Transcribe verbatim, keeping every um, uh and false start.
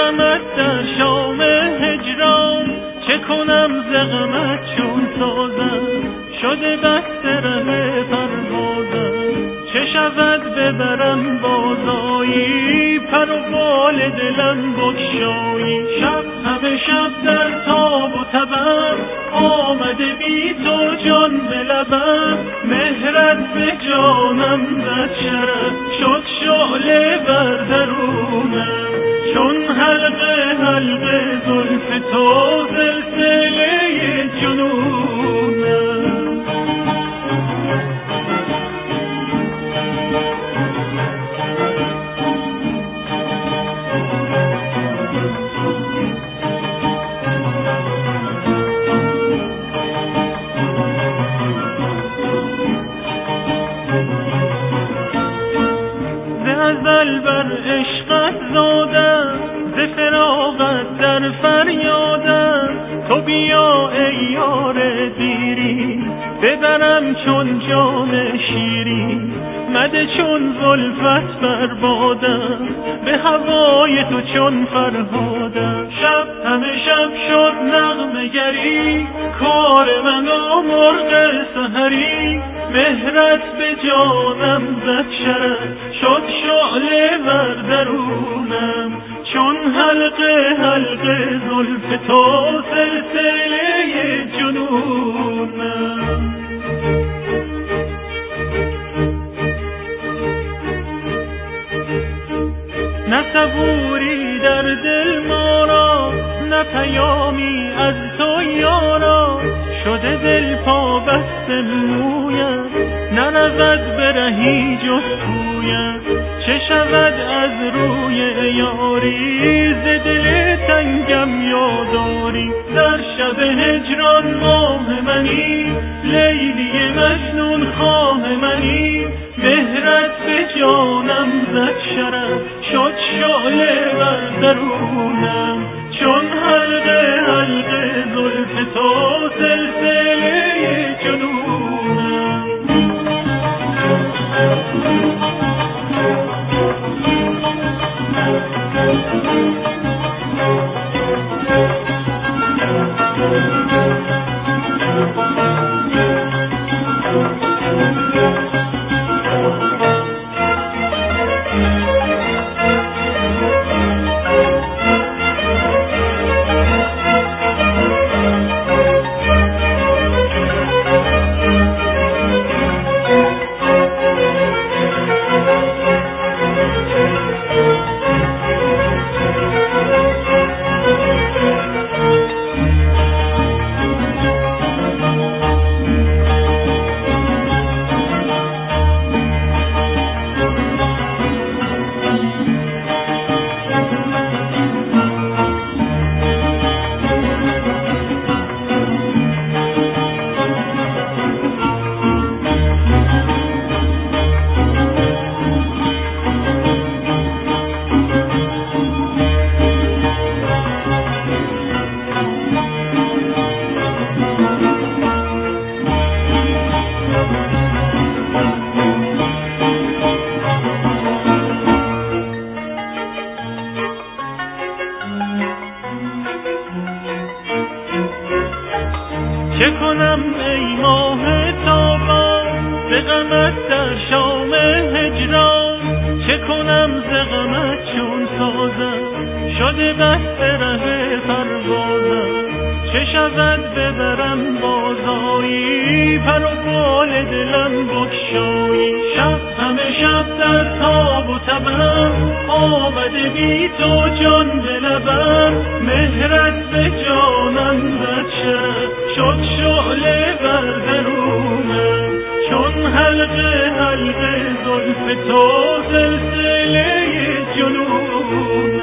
غمت در شام هجران، چه کنم ز غمت چون سازم، شده بس ره پروازم. چه شود ببرم بازایی، پر و بال دلم بگشایی. شب همه شب در تاب و تبم، آمده بی تو جان به لبم. مهرت به جانم زد شرف، شد شعله بر درونم. چون حلقه حلقه زلف تو سلسله جنونم. ازل بر عشقت زادم، ز فراقت در فریادم. تو بیا ای یار دیری، ببرم چون جام شیرین. مده چون زلفت بربادم، به هوای تو چون فرهادم. شب همه شب شد نغمه گری، کار من و مرغ سحری. مهرت به جانم زد شرف، شد شعله بر درونم. چون حلقه حلقه زلف تو سلسله جنونم. نه صبوری در دل ما را، نه پیامی از تو یارا. شده دل پا بسته مویم، نرود برهی جز کویم. چه شود از روی یاری، ز دل تنگم یاداری. در شب هجران ماه منی، لیلی مجنون خواه منی. مهرت به جانم زد شرف، شد شعله بر درونم. چون حلقه حلقه زلف تو سلسله جنونم. چه کنم ای ماه تابان، ز غمت در شام هجران. چه کنم ز غمت چون سازم، شده بس ره پروازم. چه شود ببرم بازایی، پر و بال دلم بگشایی. شب همه شب در تاب و تبم، آمده بی تو جان به لبم. مهرت به جانم زد شرف، شد شعله بر درونم. چون حلقه حلقه زلف تو سلسله جنونم.